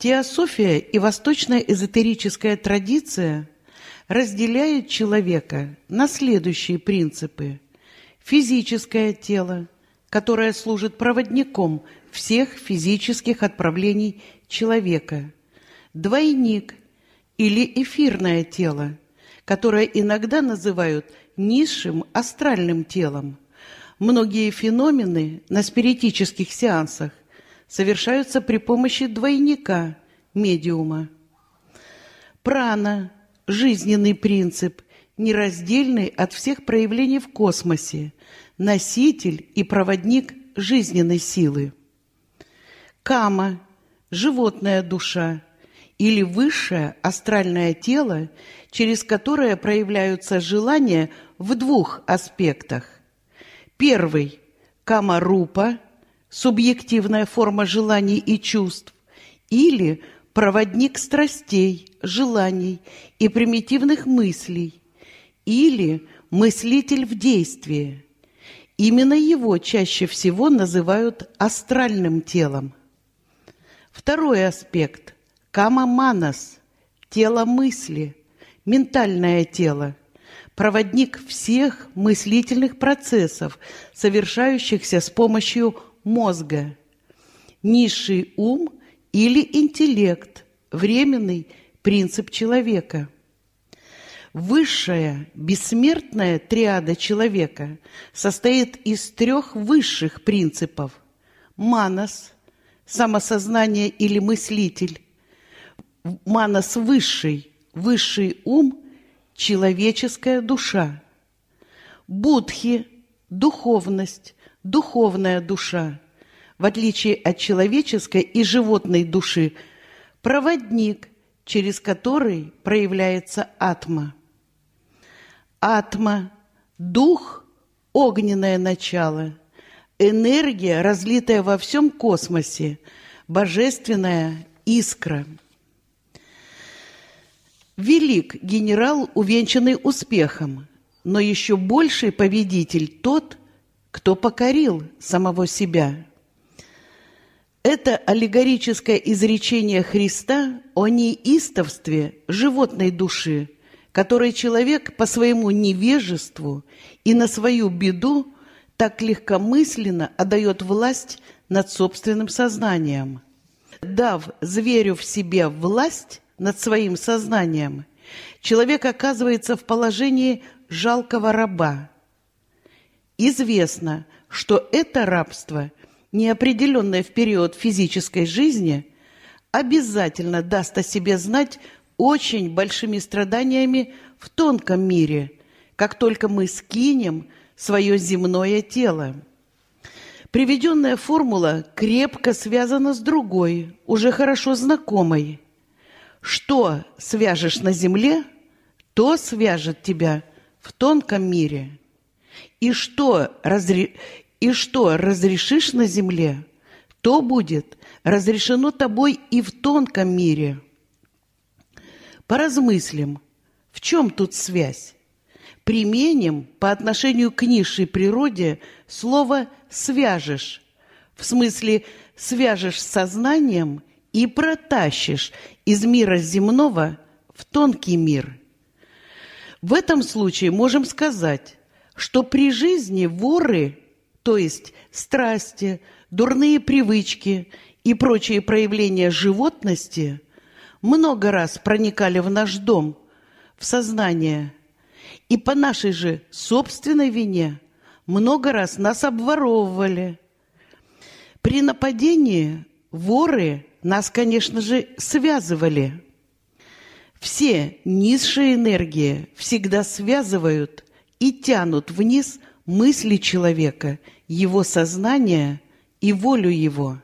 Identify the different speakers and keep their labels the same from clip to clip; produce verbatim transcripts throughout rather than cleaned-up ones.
Speaker 1: Теософия и восточная эзотерическая традиция разделяют человека на следующие принципы. Физическое тело, которое служит проводником всех физических отправлений человека. Двойник или эфирное тело, которое иногда называют низшим астральным телом. Многие феномены на спиритических сеансах совершаются при помощи двойника, медиума. Прана – жизненный принцип, нераздельный от всех проявлений в космосе, носитель и проводник жизненной силы. Кама – животная душа или высшее астральное тело, через которое проявляются желания в двух аспектах. Первый – кама-рупа, субъективная форма желаний и чувств, или проводник страстей, желаний и примитивных мыслей, или мыслитель в действии. Именно его чаще всего называют астральным телом. Второй аспект – кама-манас, тело мысли, ментальное тело, проводник всех мыслительных процессов, совершающихся с помощью мозга. Низший ум или интеллект, временный принцип человека. Высшая, бессмертная триада человека состоит из трех высших принципов. Манас – самосознание или мыслитель. Манас высший, высший ум – человеческая душа. Будхи – духовность, духовная душа. В отличие от человеческой и животной души, проводник, через который проявляется атма. Атма – дух, огненное начало, энергия, разлитая во всем космосе, божественная искра. Велик генерал, увенчанный успехом, но еще больший победитель тот, кто покорил самого себя. Это аллегорическое изречение Христа о неистовстве животной души, которой человек по своему невежеству и на свою беду так легкомысленно отдает власть над собственным сознанием. Дав зверю в себе власть над своим сознанием, человек оказывается в положении жалкого раба. Известно, что это рабство, неопределенное в период физической жизни, обязательно даст о себе знать очень большими страданиями в тонком мире, как только мы скинем свое земное тело. Приведенная формула крепко связана с другой, уже хорошо знакомой. Что свяжешь на земле, то свяжет тебя в тонком мире. И что, разре... и что разрешишь на земле, то будет разрешено тобой и в тонком мире. Поразмыслим, в чем тут связь? Применим по отношению к низшей природе слово «свяжешь», в смысле «свяжешь с сознанием» и протащишь из мира земного в тонкий мир. В этом случае можем сказать, что при жизни воры, то есть страсти, дурные привычки и прочие проявления животности, много раз проникали в наш дом, в сознание, и по нашей же собственной вине много раз нас обворовывали. При нападении воры нас, конечно же, связывали. Все низшие энергии всегда связывают и тянут вниз мысли человека, его сознание и волю его.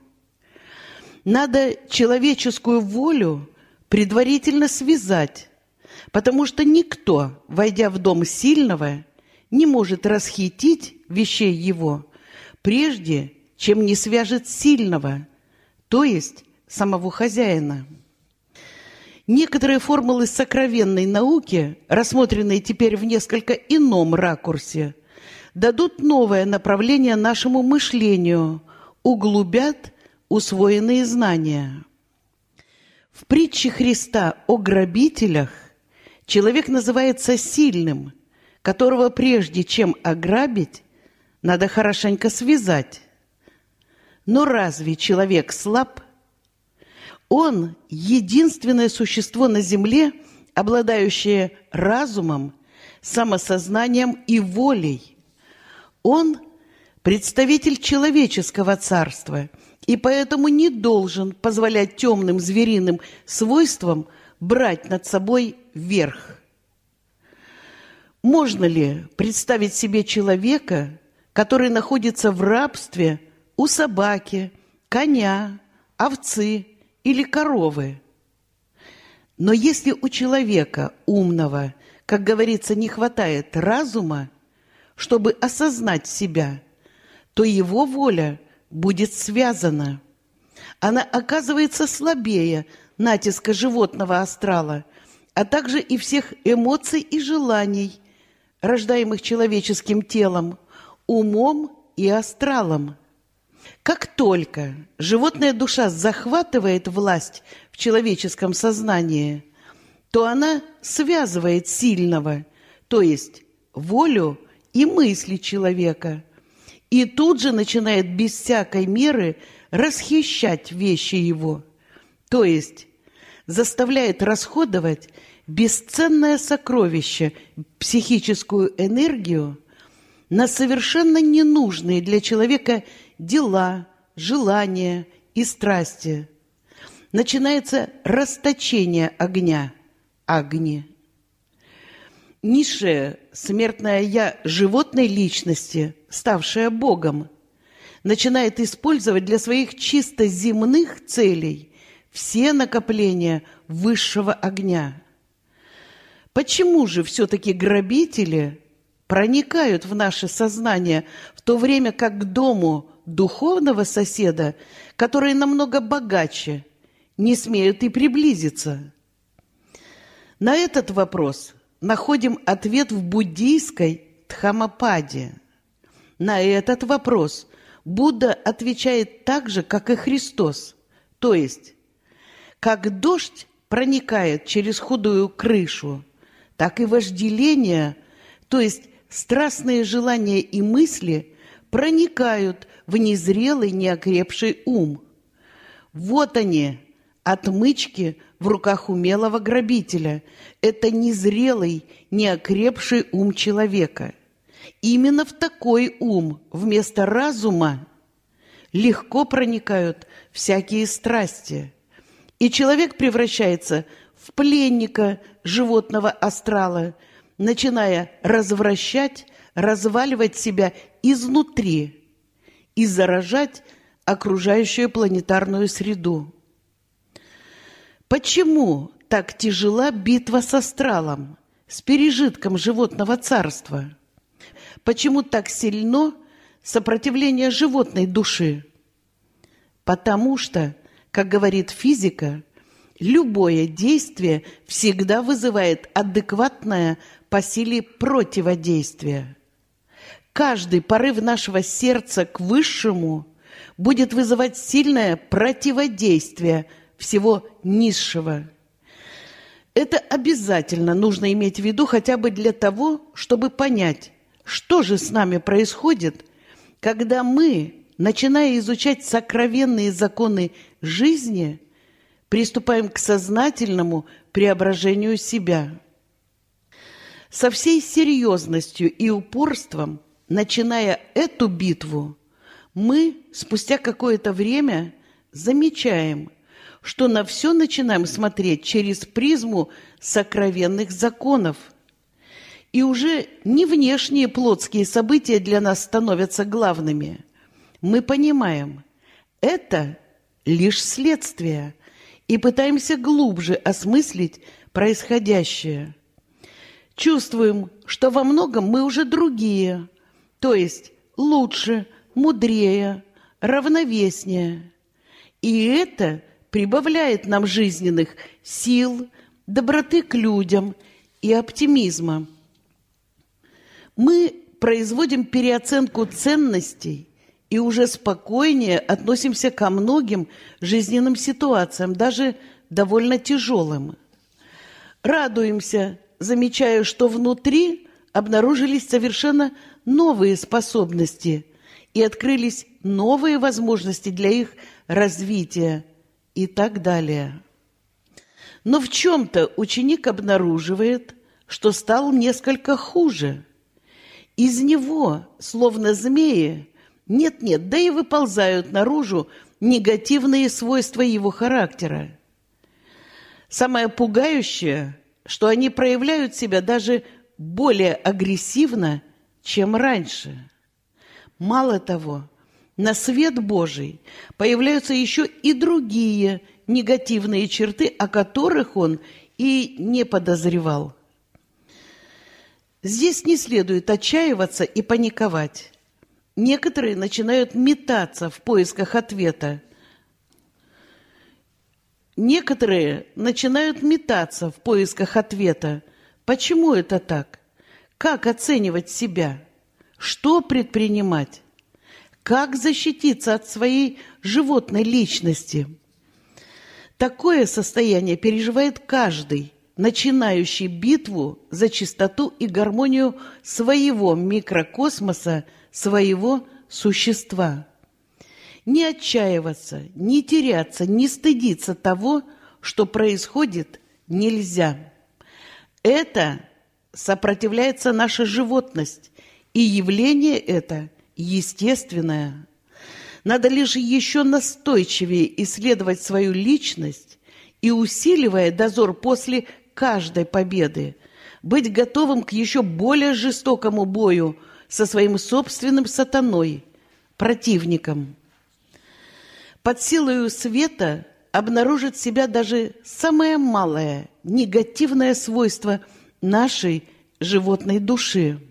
Speaker 1: Надо человеческую волю предварительно связать, потому что никто, войдя в дом сильного, не может расхитить вещей его, прежде чем не свяжет сильного, то есть самого хозяина. Некоторые формулы сокровенной науки, рассмотренные теперь в несколько ином ракурсе, дадут новое направление нашему мышлению, углубят усвоенные знания. В притче Христа о грабителях человек называется сильным, которого прежде чем ограбить, надо хорошенько связать. Но разве человек слаб? Он – единственное существо на земле, обладающее разумом, самосознанием и волей. Он – представитель человеческого царства, и поэтому не должен позволять темным звериным свойствам брать над собой верх. Можно ли представить себе человека, который находится в рабстве у собаки, коня, овцы или коровы? Но если у человека умного, как говорится, не хватает разума, чтобы осознать себя, то его воля будет связана. Она оказывается слабее натиска животного астрала, а также и всех эмоций и желаний, рождаемых человеческим телом, умом и астралом. Как только животная душа захватывает власть в человеческом сознании, то она связывает сильного, то есть волю и мысли человека, и тут же начинает без всякой меры расхищать вещи его, то есть заставляет расходовать бесценное сокровище, психическую энергию, на совершенно ненужные для человека дела, желания и страсти. Начинается расточение огня, агни. Низшее смертное «я» животной личности, ставшее Богом, начинает использовать для своих чисто земных целей все накопления высшего огня. Почему же все-таки грабители проникают в наше сознание, в то время как к дому духовного соседа, который намного богаче, не смеют и приблизиться? На этот вопрос находим ответ в буддийской Дхаммападе. На этот вопрос Будда отвечает так же, как и Христос, то есть, как дождь проникает через худую крышу, так и вожделение, то есть страстные желания и мысли, проникают в незрелый, неокрепший ум. Вот они, отмычки в руках умелого грабителя. Это незрелый, неокрепший ум человека. Именно в такой ум вместо разума легко проникают всякие страсти. И человек превращается в пленника животного астрала, начиная развращать, разваливать себя изнутри и заражать окружающую планетарную среду. Почему так тяжела битва с астралом, с пережитком животного царства? Почему так сильно сопротивление животной души? Потому что, как говорит физика, любое действие всегда вызывает адекватное по силе противодействие. Каждый порыв нашего сердца к высшему будет вызывать сильное противодействие всего низшего. Это обязательно нужно иметь в виду хотя бы для того, чтобы понять, что же с нами происходит, когда мы, начиная изучать сокровенные законы жизни, приступаем к сознательному преображению себя. Со всей серьезностью и упорством, начиная эту битву, мы спустя какое-то время замечаем, что на все начинаем смотреть через призму сокровенных законов. И уже не внешние плотские события для нас становятся главными. Мы понимаем, это лишь следствие, и пытаемся глубже осмыслить происходящее. Чувствуем, что во многом мы уже другие, то есть лучше, мудрее, равновеснее. И это прибавляет нам жизненных сил, доброты к людям и оптимизма. Мы производим переоценку ценностей и уже спокойнее относимся ко многим жизненным ситуациям, даже довольно тяжелым. Радуемся, замечая, что внутри обнаружились совершенно новые способности и открылись новые возможности для их развития и так далее. Но в чем-то ученик обнаруживает, что стал несколько хуже. Из него, словно змеи, нет-нет, да и выползают наружу негативные свойства его характера. Самое пугающее, что они проявляют себя даже более агрессивно, чем раньше. Мало того, на свет Божий появляются еще и другие негативные черты, о которых он и не подозревал. Здесь не следует отчаиваться и паниковать. Некоторые начинают метаться в поисках ответа. Некоторые начинают метаться в поисках ответа. Почему это так? Как оценивать себя? Что предпринимать? Как защититься от своей животной личности? Такое состояние переживает каждый, начинающий битву за чистоту и гармонию своего микрокосмоса, своего существа. Не отчаиваться, не теряться, не стыдиться того, что происходит, нельзя. Это сопротивляется наша животность, и явление это естественное. Надо лишь еще настойчивее исследовать свою личность и, усиливая дозор после каждой победы, быть готовым к еще более жестокому бою со своим собственным сатаной, противником. Под силою света обнаружит себя даже самое малое негативное свойство нашей животной души.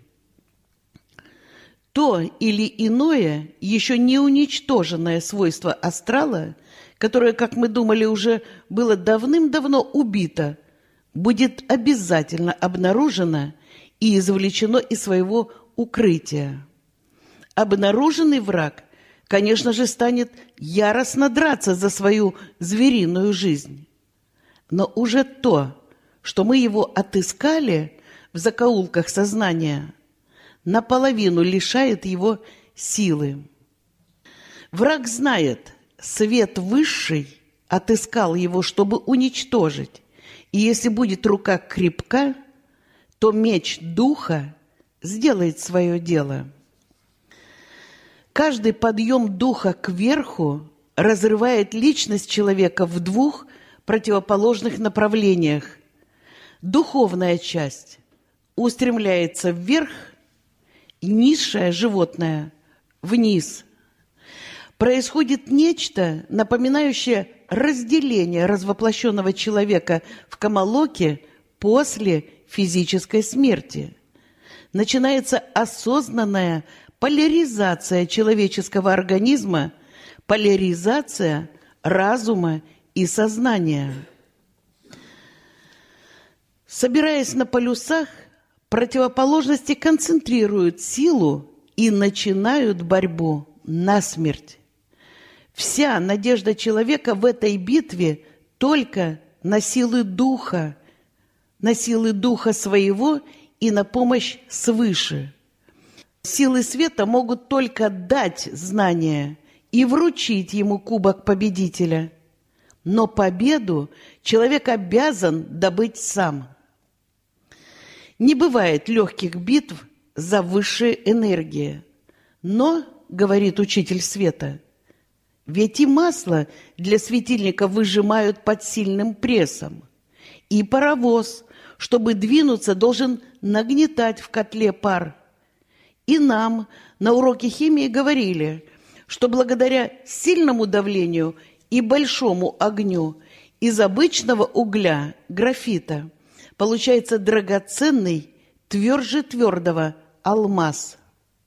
Speaker 1: То или иное, еще не уничтоженное свойство астрала, которое, как мы думали, уже было давным-давно убито, будет обязательно обнаружено и извлечено из своего укрытия. Обнаруженный враг, конечно же, станет яростно драться за свою звериную жизнь. Но уже то, что мы его отыскали в закоулках сознания, наполовину лишает его силы. Враг знает, свет высший отыскал его, чтобы уничтожить, и если будет рука крепка, то меч духа сделает свое дело. Каждый подъем духа кверху разрывает личность человека в двух противоположных направлениях. Духовная часть устремляется вверх, и низшее животное вниз. Происходит нечто, напоминающее разделение развоплощенного человека в камалоке после физической смерти. Начинается осознанная поляризация человеческого организма, поляризация разума и сознания. Собираясь на полюсах, противоположности концентрируют силу и начинают борьбу насмерть. Вся надежда человека в этой битве только на силы духа, на силы духа своего и на помощь свыше. Силы света могут только дать знания и вручить ему кубок победителя. Но победу человек обязан добыть сам. Не бывает легких битв за высшие энергии. Но, говорит учитель света, ведь и масло для светильника выжимают под сильным прессом. И паровоз, чтобы двинуться, должен нагнетать в котле пар. И нам на уроке химии говорили, что благодаря сильному давлению и большому огню из обычного угля, графита, получается драгоценный, тверже твердого алмаз.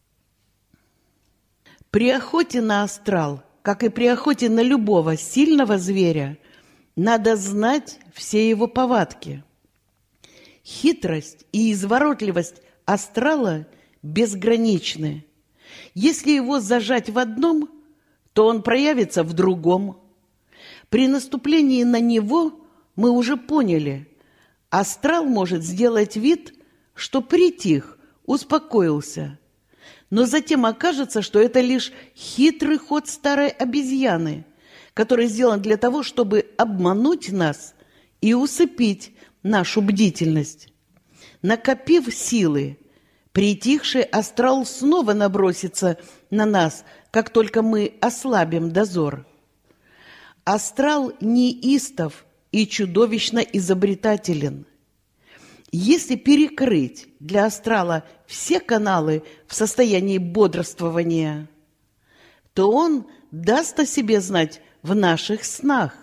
Speaker 1: При охоте на астрал, как и при охоте на любого сильного зверя, надо знать все его повадки. Хитрость и изворотливость астрала безграничны. Если его зажать в одном, то он проявится в другом. При наступлении на него мы уже поняли, астрал может сделать вид, что притих, успокоился, но затем окажется, что это лишь хитрый ход старой обезьяны, который сделан для того, чтобы обмануть нас и усыпить нашу бдительность. Накопив силы, притихший астрал снова набросится на нас, как только мы ослабим дозор. Астрал неистов и чудовищно изобретателен. Если перекрыть для астрала все каналы в состоянии бодрствования, то он даст о себе знать в наших снах.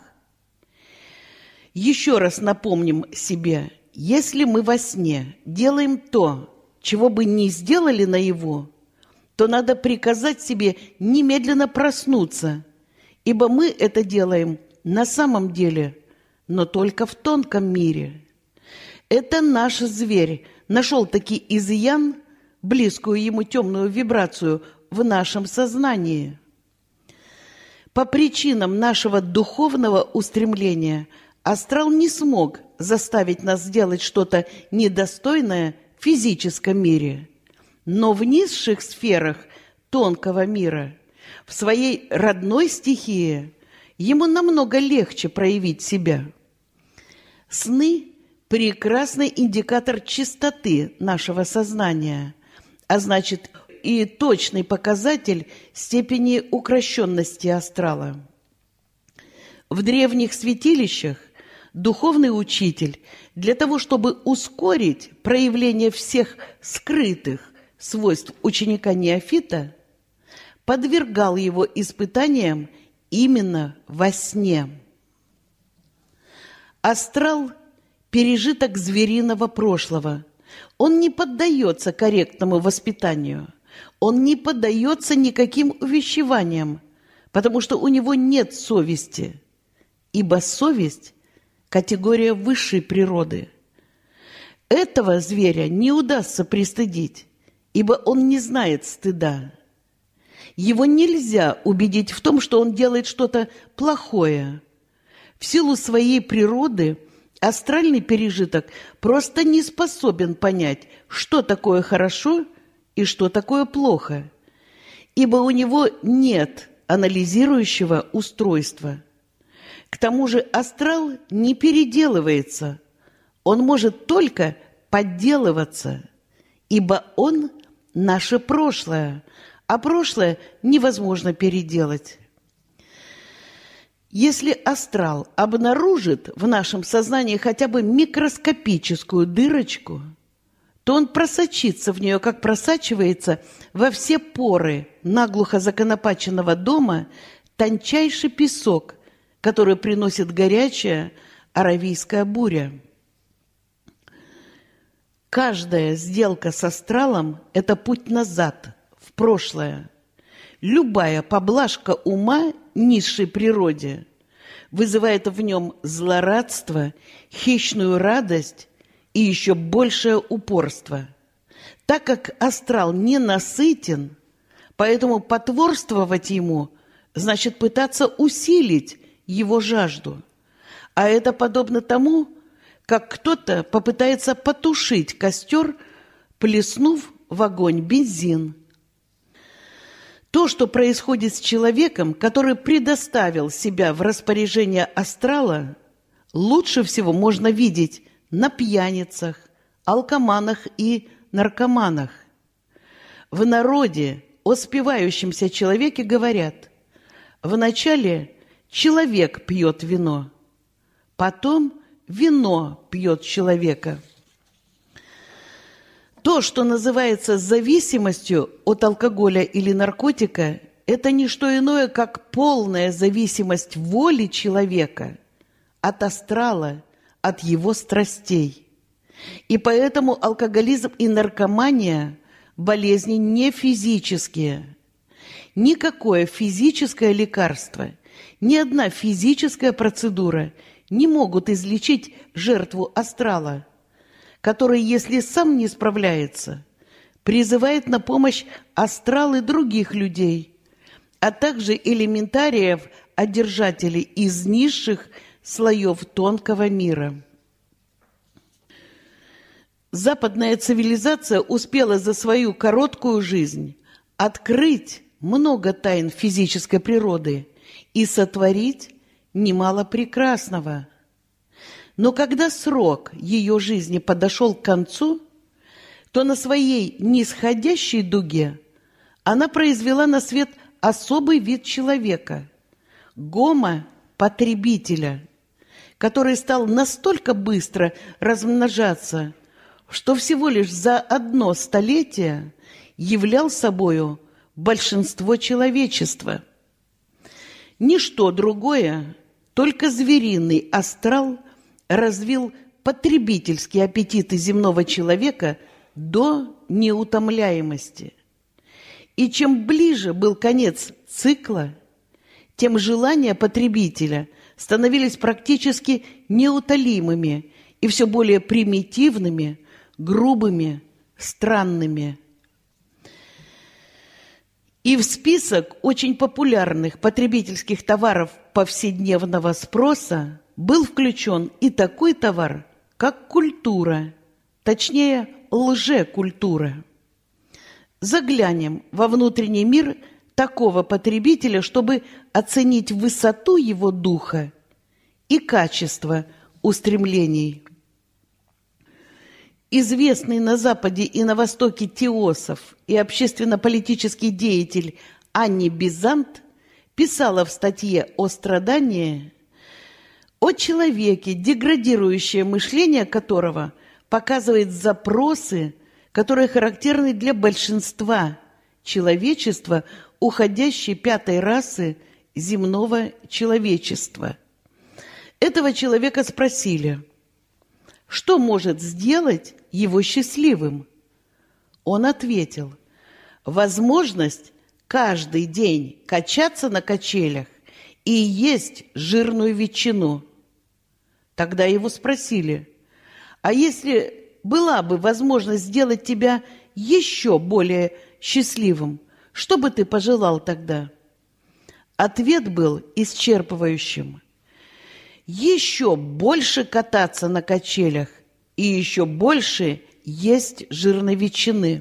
Speaker 1: Еще раз напомним себе, если мы во сне делаем то, чего бы не сделали наяву, то надо приказать себе немедленно проснуться, ибо мы это делаем на самом деле, но только в тонком мире. Это наш зверь нашел таки изъян, близкую ему темную вибрацию в нашем сознании. По причинам нашего духовного устремления астрал не смог заставить нас сделать что-то недостойное в физическом мире, но в низших сферах тонкого мира, в своей родной стихии, ему намного легче проявить себя. Сны – прекрасный индикатор чистоты нашего сознания, а значит и точный показатель степени укрощенности астрала. В древних святилищах духовный учитель для того, чтобы ускорить проявление всех скрытых свойств ученика-неофита, подвергал его испытаниям именно во сне. Астрал – пережиток звериного прошлого. Он не поддается корректному воспитанию. Он не поддается никаким увещеваниям, потому что у него нет совести, ибо совесть – категория высшей природы. Этого зверя не удастся пристыдить, ибо он не знает стыда. Его нельзя убедить в том, что он делает что-то плохое. В силу своей природы астральный пережиток просто не способен понять, что такое хорошо и что такое плохо, ибо у него нет анализирующего устройства. К тому же астрал не переделывается, он может только подделываться, ибо он – наше прошлое, а прошлое невозможно переделать. Если астрал обнаружит в нашем сознании хотя бы микроскопическую дырочку, то он просочится в нее, как просачивается во все поры наглухо законопаченного дома тончайший песок, который приносит горячая аравийская буря. Каждая сделка с астралом – это путь назад, в прошлое. Любая поблажка ума низшей природе вызывает в нем злорадство, хищную радость и еще большее упорство. Так как астрал не насытен, поэтому потворствовать ему значит пытаться усилить его жажду. А это подобно тому, как кто-то попытается потушить костер, плеснув в огонь бензин. То, что происходит с человеком, который предоставил себя в распоряжение астрала, лучше всего можно видеть на пьяницах, алкоманах и наркоманах. В народе о спивающемся человеке говорят: вначале человек пьет вино, потом вино пьет человека. То, что называется зависимостью от алкоголя или наркотика, это не что иное, как полная зависимость воли человека от астрала, от его страстей. И поэтому алкоголизм и наркомания – болезни не физические. Никакое физическое лекарство, ни одна физическая процедура не могут излечить жертву астрала, который, если сам не справляется, призывает на помощь астралы других людей, а также элементариев-одержателей из низших слоев тонкого мира. Западная цивилизация успела за свою короткую жизнь открыть много тайн физической природы и сотворить немало прекрасного. Но когда срок ее жизни подошел к концу, то на своей нисходящей дуге она произвела на свет особый вид человека – гомо-потребителя, который стал настолько быстро размножаться, что всего лишь за одно столетие являл собою большинство человечества. Ничто другое, только звериный астрал развил потребительские аппетиты земного человека до неутомляемости. И чем ближе был конец цикла, тем желания потребителя становились практически неутолимыми и все более примитивными, грубыми, странными. И в список очень популярных потребительских товаров повседневного спроса был включен и такой товар, как культура, точнее, лжекультура. Заглянем во внутренний мир такого потребителя, чтобы оценить высоту его духа и качество устремлений. Известный на Западе и на Востоке теософ и общественно-политический деятель Анни Бизант писала в статье о страдании о человеке, деградирующее мышление которого показывает запросы, которые характерны для большинства человечества, уходящей пятой расы земного человечества. Этого человека спросили, что может сделать его счастливым? Он ответил, возможность каждый день качаться на качелях и есть жирную ветчину. Тогда его спросили, а если была бы возможность сделать тебя еще более счастливым, что бы ты пожелал тогда? Ответ был исчерпывающим. Еще больше кататься на качелях и еще больше есть жирной ветчины.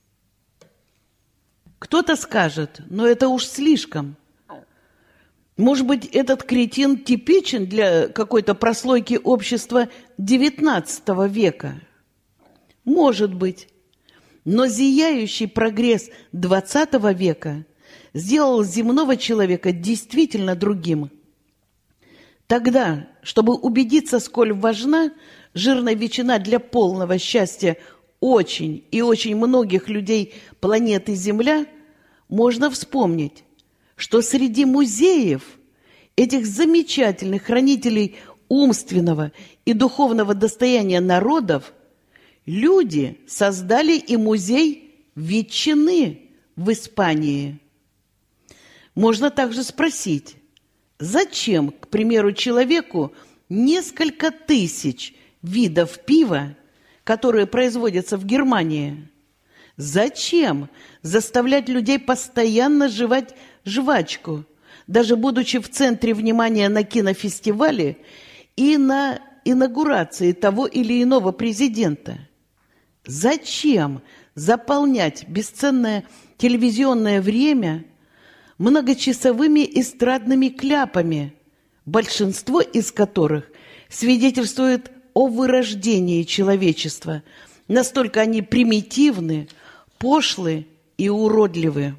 Speaker 1: Кто-то скажет, но это уж слишком. Может быть, этот кретин типичен для какой-то прослойки общества девятнадцатого века? Может быть. Но зияющий прогресс двадцатого века сделал земного человека действительно другим. Тогда, чтобы убедиться, сколь важна жирная ветчина для полного счастья очень и очень многих людей планеты Земля, можно вспомнить, что среди музеев этих замечательных хранителей умственного и духовного достояния народов люди создали и музей ветчины в Испании. Можно также спросить, зачем, к примеру, человеку несколько тысяч видов пива, которые производятся в Германии? Зачем заставлять людей постоянно жевать жвачку, даже будучи в центре внимания на кинофестивале и на инаугурации того или иного президента? Зачем заполнять бесценное телевизионное время многочасовыми эстрадными кляпами, большинство из которых свидетельствует о вырождении человечества? Настолько они примитивны, пошлы и уродливы.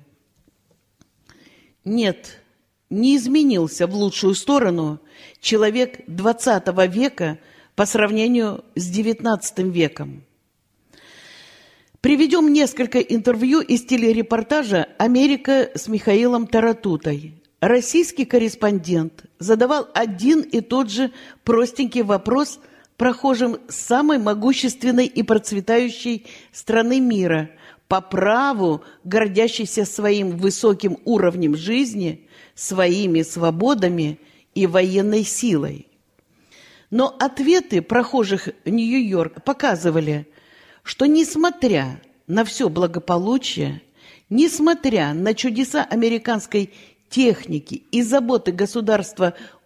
Speaker 1: Нет, не изменился в лучшую сторону человек двадцатого века по сравнению с девятнадцатым веком. Приведем несколько интервью из телерепортажа «Америка» с Михаилом Таратутой. Российский корреспондент задавал один и тот же простенький вопрос прохожим самой могущественной и процветающей страны мира, по праву гордящейся своим высоким уровнем жизни, своими свободами и военной силой. Но ответы прохожих Нью-Йорка показывали, что несмотря на все благополучие, несмотря на чудеса американской техники и заботы государства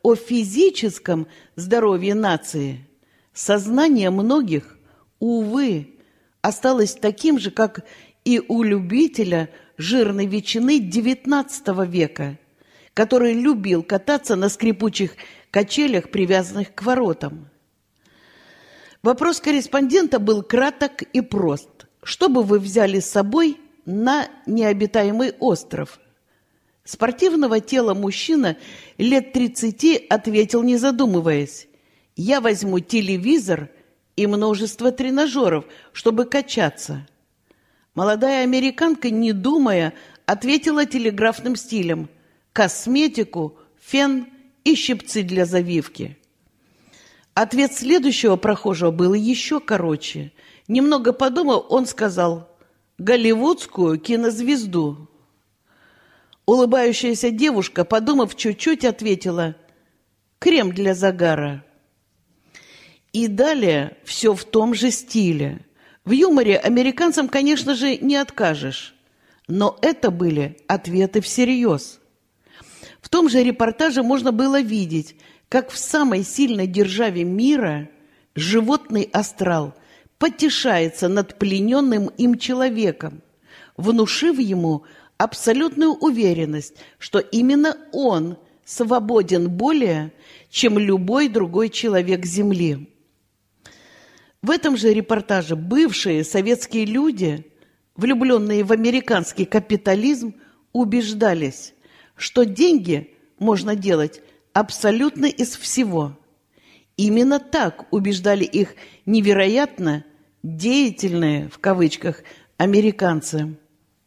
Speaker 1: о физическом здоровье нации, сознание многих, увы, осталось таким же, как и у любителя жирной ветчины девятнадцатого века, который любил кататься на скрипучих качелях, привязанных к воротам. Вопрос корреспондента был краток и прост. Что бы вы взяли с собой на необитаемый остров? Спортивного тела мужчина лет тридцати ответил, не задумываясь: «Я возьму телевизор и множество тренажеров, чтобы качаться». Молодая американка, не думая, ответила телеграфным стилем: «Косметику, фен и щипцы для завивки». Ответ следующего прохожего был еще короче. Немного подумав, он сказал: «Голливудскую кинозвезду». Улыбающаяся девушка, подумав чуть-чуть, ответила: «Крем для загара». И далее все в том же стиле. В юморе американцам, конечно же, не откажешь. Но это были ответы всерьез. В том же репортаже можно было видеть, как в самой сильной державе мира животный астрал потешается над плененным им человеком, внушив ему абсолютную уверенность, что именно он свободен более, чем любой другой человек Земли. В этом же репортаже бывшие советские люди, влюбленные в американский капитализм, убеждались, что деньги можно делать абсолютно из всего. Именно так убеждали их невероятно деятельные, в кавычках, американцы.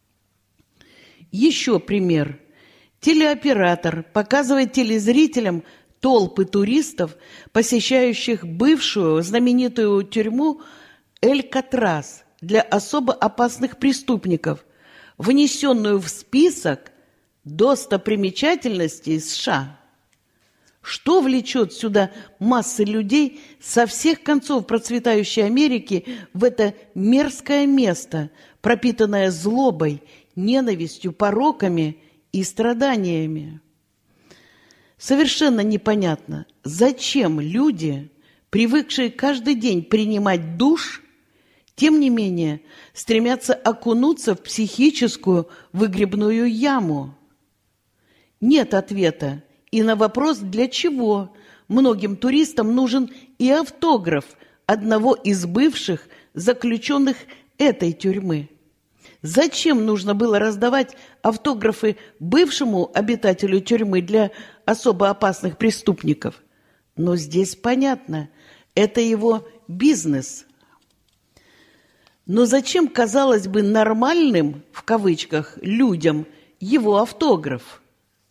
Speaker 1: Еще пример. Телеоператор показывает телезрителям толпы туристов, посещающих бывшую знаменитую тюрьму Алькатрас для особо опасных преступников, внесенную в список достопримечательностей США. Что влечет сюда массы людей со всех концов процветающей Америки в это мерзкое место, пропитанное злобой, ненавистью, пороками и страданиями? Совершенно непонятно, зачем люди, привыкшие каждый день принимать душ, тем не менее стремятся окунуться в психическую выгребную яму. Нет ответа и на вопрос, для чего многим туристам нужен и автограф одного из бывших заключенных этой тюрьмы. Зачем нужно было раздавать автографы бывшему обитателю тюрьмы для особо опасных преступников? Но здесь понятно, это его бизнес. Но зачем, казалось бы, нормальным, в кавычках, людям его автограф?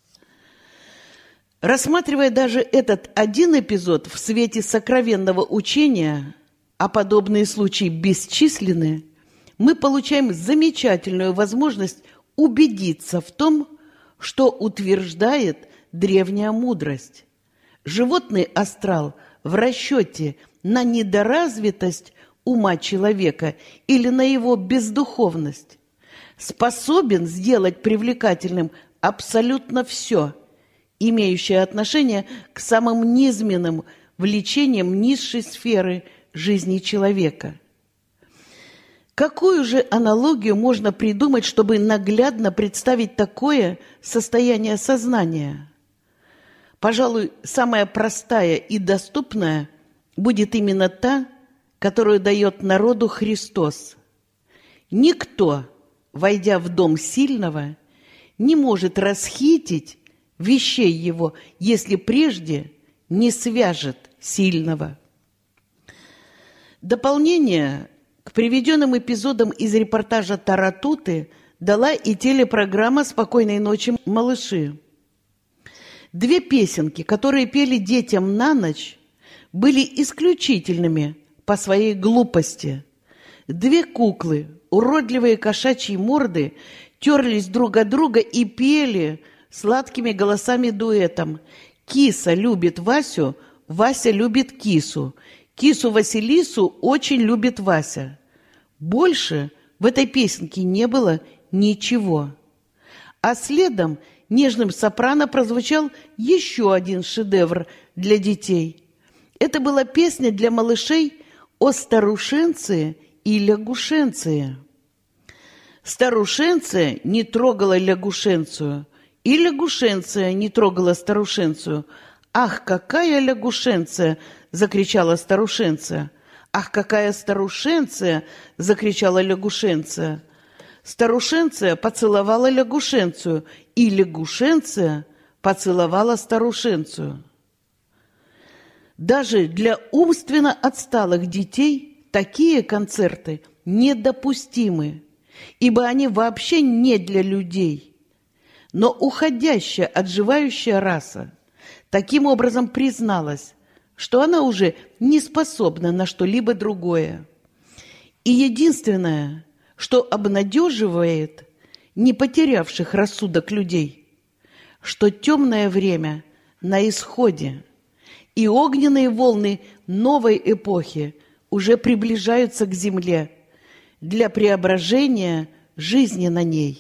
Speaker 1: Рассматривая даже этот один эпизод в свете сокровенного учения, а подобные случаи бесчисленны, мы получаем замечательную возможность убедиться в том, что утверждает древняя мудрость. Животный астрал в расчете на недоразвитость ума человека или на его бездуховность способен сделать привлекательным абсолютно все, имеющее отношение к самым низменным влечениям низшей сферы жизни человека. Какую же аналогию можно придумать, чтобы наглядно представить такое состояние сознания? Пожалуй, самая простая и доступная будет именно та, которую дает народу Христос. Никто, войдя в дом сильного, не может расхитить вещей его, если прежде не свяжет сильного. Дополнение к приведенным эпизодам из репортажа «Таратуты» дала и телепрограмма «Спокойной ночи, малыши». Две песенки, которые пели детям на ночь, были исключительными по своей глупости. Две куклы, уродливые кошачьи морды, терлись друг от друга и пели сладкими голосами дуэтом: «Киса любит Васю, Вася любит кису. Кису Василису очень любит Вася». Больше в этой песенке не было ничего. А следом нежным сопрано прозвучал еще один шедевр для детей. Это была песня для малышей о старушенции и лягушенции. Старушенция не трогала лягушенцию, и лягушенция не трогала старушенцию. «Ах, какая лягушенция!» — закричала старушенция. «Ах, какая старушенция!» — закричала лягушенция. Старушенция поцеловала лягушенцию, и лягушенция поцеловала старушенцию. Даже для умственно отсталых детей такие концерты недопустимы, ибо они вообще не для людей. Но уходящая, отживающая раса таким образом призналась, что она уже не способна на что-либо другое. И единственное, что обнадеживает не потерявших рассудок людей, что темное время на исходе, и огненные волны новой эпохи уже приближаются к земле для преображения жизни на ней.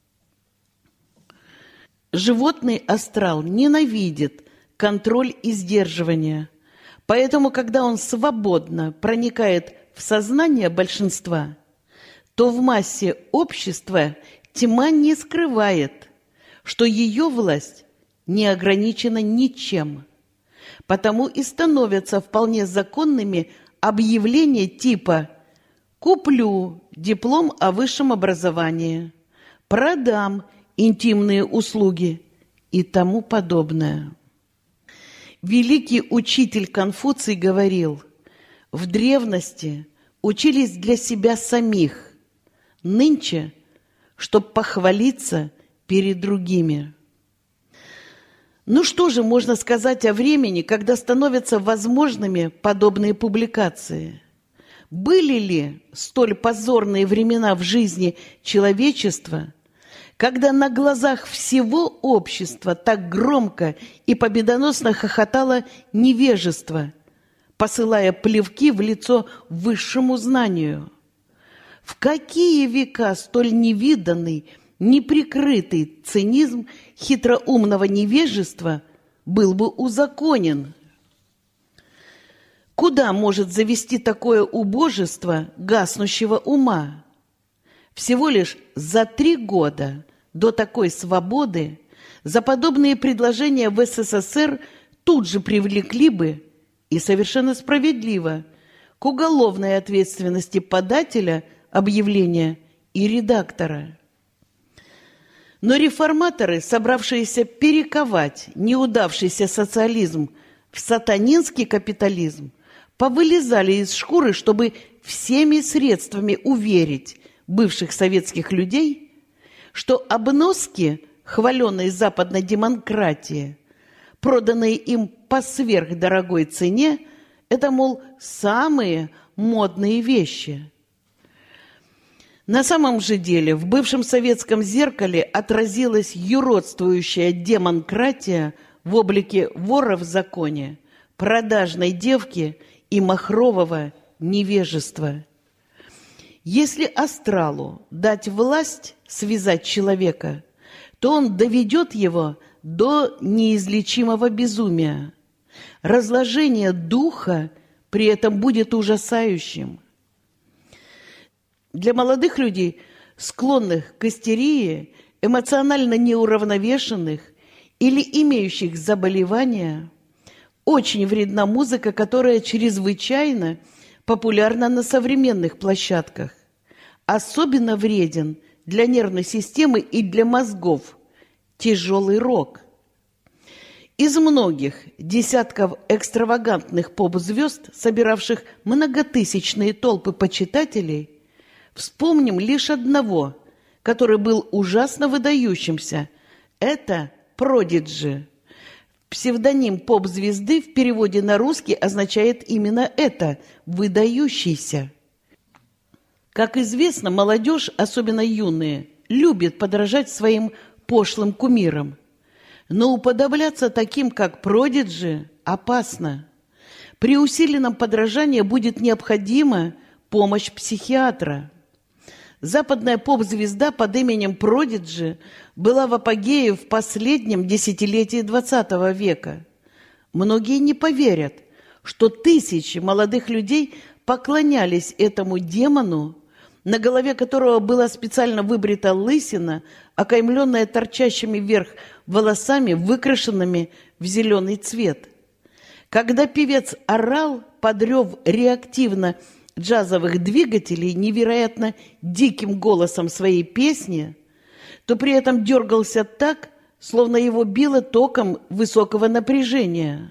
Speaker 1: Животный астрал ненавидит контроль и сдерживание, поэтому, когда он свободно проникает в сознание большинства, то в массе общества тьма не скрывает, что ее власть не ограничена ничем. Потому и становятся вполне законными объявления типа «Куплю диплом о высшем образовании», «Продам интимные услуги» и тому подобное. Великий учитель Конфуций говорил: в древности учились для себя самих, нынче, чтоб похвалиться перед другими. Ну что же можно сказать о времени, когда становятся возможными подобные публикации? Были ли столь позорные времена в жизни человечества, когда на глазах всего общества так громко и победоносно хохотало невежество, посылая плевки в лицо высшему знанию? В какие века столь невиданный, неприкрытый цинизм хитроумного невежества был бы узаконен? Куда может завести такое убожество гаснущего ума? Всего лишь за три года до такой свободы за подобные предложения в СССР тут же привлекли бы, и совершенно справедливо, к уголовной ответственности подателя объявления и редактора. Но реформаторы, собравшиеся перековать неудавшийся социализм в сатанинский капитализм, повылезали из шкуры, чтобы всеми средствами уверить бывших советских людей, что обноски хваленной западной демократии, проданные им по сверхдорогой цене, это, мол, самые модные вещи. На самом же деле в бывшем советском зеркале отразилась юродствующая демократия в облике вора в законе, продажной девки и махрового невежества. Если астралу дать власть связать человека, то он доведет его до неизлечимого безумия. Разложение духа при этом будет ужасающим. Для молодых людей, склонных к истерии, эмоционально неуравновешенных или имеющих заболевания, очень вредна музыка, которая чрезвычайно популярна на современных площадках. Особенно вреден для нервной системы и для мозгов тяжелый рок. Из многих десятков экстравагантных поп-звезд, собиравших многотысячные толпы почитателей, вспомним лишь одного, который был ужасно выдающимся. Это Продиджи. Псевдоним поп-звезды в переводе на русский означает именно это – «выдающийся». Как известно, молодежь, особенно юные, любит подражать своим пошлым кумирам. Но уподобляться таким, как Продиджи, опасно. При усиленном подражании будет необходима помощь психиатра. западная поп-звезда под именем Продиджи была в апогее в последнем десятилетии двадцатого века. Многие не поверят, что тысячи молодых людей поклонялись этому демону, на голове которого была специально выбрита лысина, окаймленная торчащими вверх волосами, выкрашенными в зеленый цвет. Когда певец орал под рев реактивно-джазовых двигателей невероятно диким голосом своей песни, то при этом дергался так, словно его било током высокого напряжения.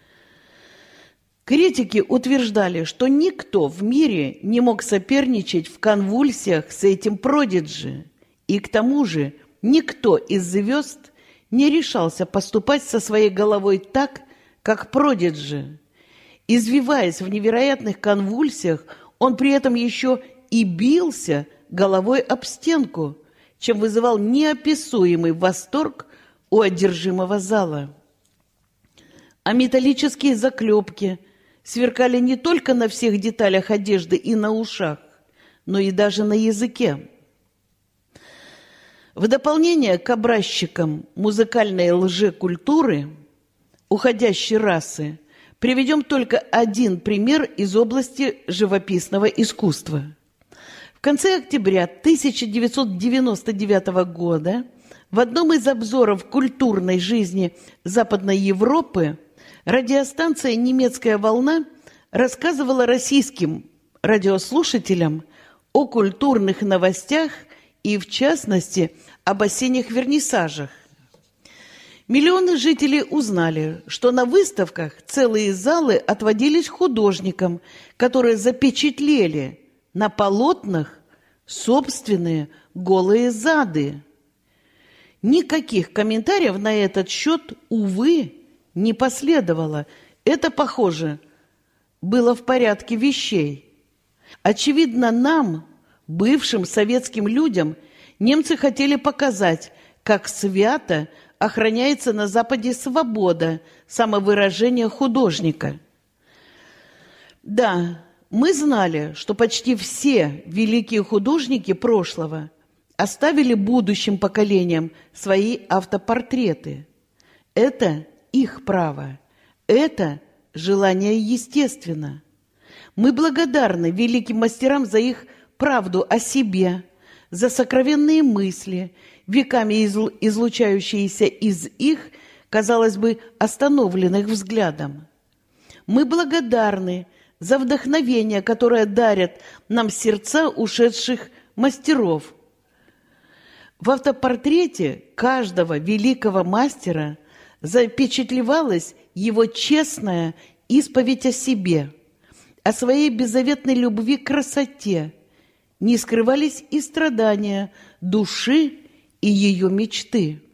Speaker 1: Критики утверждали, что никто в мире не мог соперничать в конвульсиях с этим Продиджи, и к тому же никто из звезд не решался поступать со своей головой так, как Продиджи. Извиваясь в невероятных конвульсиях, он при этом еще и бился головой об стенку, чем вызывал неописуемый восторг у одержимого зала. А металлические заклепки сверкали не только на всех деталях одежды и на ушах, но и даже на языке. В дополнение к образчикам музыкальной лжекультуры уходящей расы приведем только один пример из области живописного искусства. В конце октября тысяча девятьсот девяносто девятого года в одном из обзоров культурной жизни Западной Европы радиостанция «Немецкая волна» рассказывала российским радиослушателям о культурных новостях и, в частности, об осенних вернисажах. Миллионы жителей узнали, что на выставках целые залы отводились художникам, которые запечатлели на полотнах собственные голые зады. Никаких комментариев на этот счет, увы, не последовало. Это, похоже, было в порядке вещей. Очевидно, нам, бывшим советским людям, немцы хотели показать, как свято охраняется на Западе свобода самовыражения художника. Да, мы знали, что почти все великие художники прошлого оставили будущим поколениям свои автопортреты. Это их право, это желание естественно. Мы благодарны великим мастерам за их правду о себе, за сокровенные мысли, веками излучающиеся из их, казалось бы, остановленных взглядом. Мы благодарны за вдохновение, которое дарят нам сердца ушедших мастеров. В автопортрете каждого великого мастера запечатлевалась его честная исповедь о себе, о своей беззаветной любви к красоте, не скрывались и страдания души и ее мечты.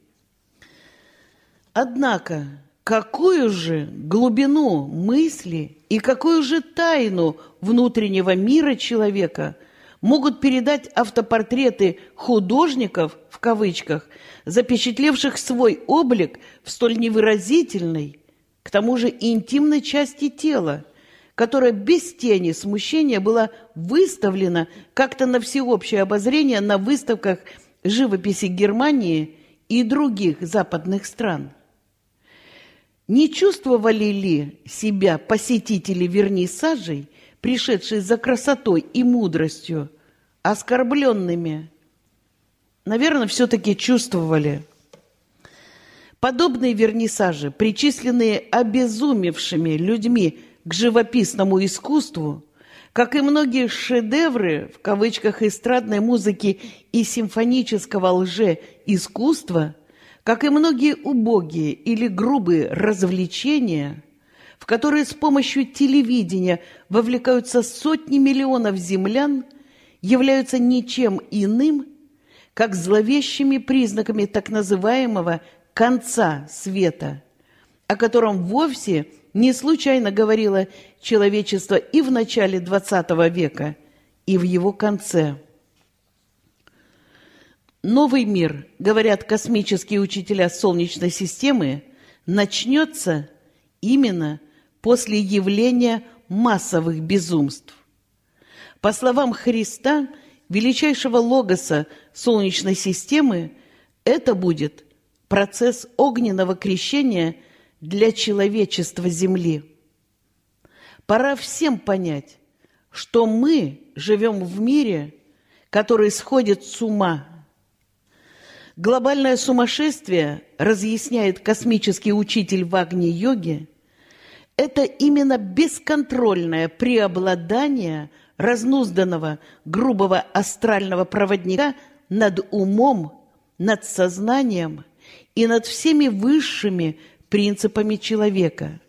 Speaker 1: Однако, какую же глубину мысли и какую же тайну внутреннего мира человека могут передать автопортреты художников, в кавычках, запечатлевших свой облик в столь невыразительной, к тому же интимной части тела, которая без тени смущения была выставлена как-то на всеобщее обозрение на выставках живописи Германии и других западных стран. Не чувствовали ли себя посетители вернисажей, пришедшие за красотой и мудростью, оскорбленными? Наверное, все-таки чувствовали. Подобные вернисажи, причисленные обезумевшими людьми к живописному искусству, как и многие шедевры, в кавычках, эстрадной музыки и симфонического лже-искусства, как и многие убогие или грубые развлечения, в которые с помощью телевидения вовлекаются сотни миллионов землян, являются ничем иным, как зловещими признаками так называемого «конца света», о котором вовсе не случайно говорило человечество и в начале двадцатого века, и в его конце. Новый мир, говорят космические учителя Солнечной системы, начнется именно после явления массовых безумств. По словам Христа, величайшего логоса Солнечной системы, это будет процесс огненного крещения для человечества Земли. Пора всем понять, что мы живем в мире, который сходит с ума. Глобальное сумасшествие, разъясняет космический учитель в Агни-йоге, это именно бесконтрольное преобладание разнузданного, грубого астрального проводника над умом, над сознанием и над всеми высшими принципами человека.